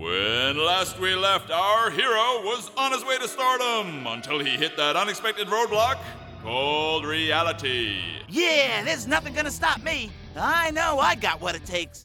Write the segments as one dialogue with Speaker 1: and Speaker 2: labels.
Speaker 1: When last we left, our hero was on his way to stardom until he hit that unexpected roadblock called reality.
Speaker 2: Yeah, there's nothing gonna stop me. I know I got what it takes.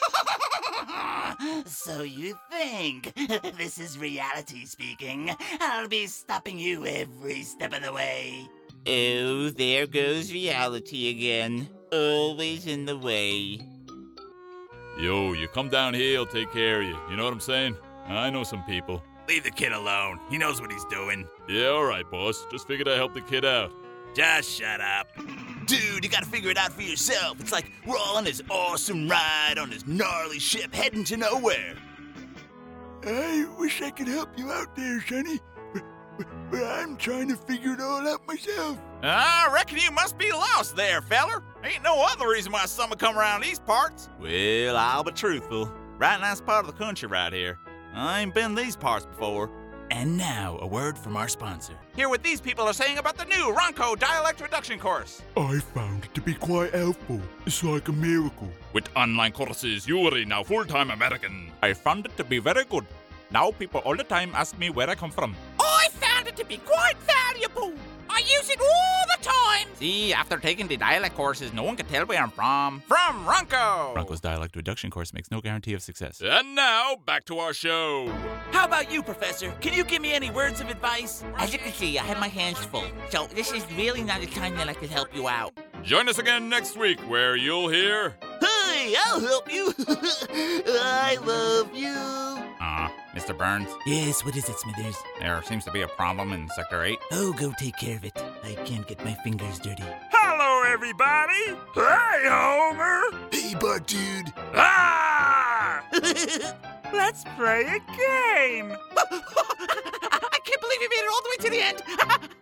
Speaker 2: So you think this is reality speaking? I'll be stopping you every step of the way.
Speaker 3: Oh, there goes reality again. Always in the way.
Speaker 1: Yo, you come down here, he'll take care of you. You know what I'm saying? I know some people.
Speaker 2: Leave the kid alone. He knows what he's doing.
Speaker 1: Yeah, all right, boss. Just figured I'd help the kid out.
Speaker 2: Just shut up. Dude, you gotta figure it out for yourself. It's like we're all on this awesome ride on this gnarly ship heading to nowhere.
Speaker 4: I wish I could help you out there, Sonny. But I'm trying to figure it all out myself.
Speaker 3: I reckon you must be lost there, feller. Ain't no other reason why summer come around these parts. Well, I'll be truthful. Right nice part of the country right here. I ain't been these parts before.
Speaker 2: And now, a word from our sponsor.
Speaker 3: Hear what these people are saying about the new Ronco Dialect Reduction Course.
Speaker 4: I found it to be quite helpful. It's like a miracle.
Speaker 1: With online courses, you are now full-time American.
Speaker 3: I found it to be very good. Now people all the time ask me where I come from.
Speaker 5: I found it to be quite valuable. I use it all the time.
Speaker 3: See, after taking the dialect courses, no one can tell where I'm from. From Ronco! Ronco's Dialect Reduction Course makes no guarantee of success.
Speaker 1: And now, back to our show.
Speaker 2: How about you, Professor? Can you give me any words of advice?
Speaker 5: As you can see, I have my hands full. So this is really not the time that I could help you out.
Speaker 1: Join us again next week where you'll hear...
Speaker 2: Hey, I'll help you. I love you.
Speaker 3: Mr. Burns?
Speaker 2: Yes, what is it, Smithers?
Speaker 3: There seems to be a problem in Sector 8.
Speaker 2: Oh, go take care of it. I can't get my fingers dirty.
Speaker 6: Hello, everybody. Hey, Homer.
Speaker 4: Hey, Bart, dude.
Speaker 6: Ah! Let's play a game.
Speaker 5: I can't believe you made it all the way to the end.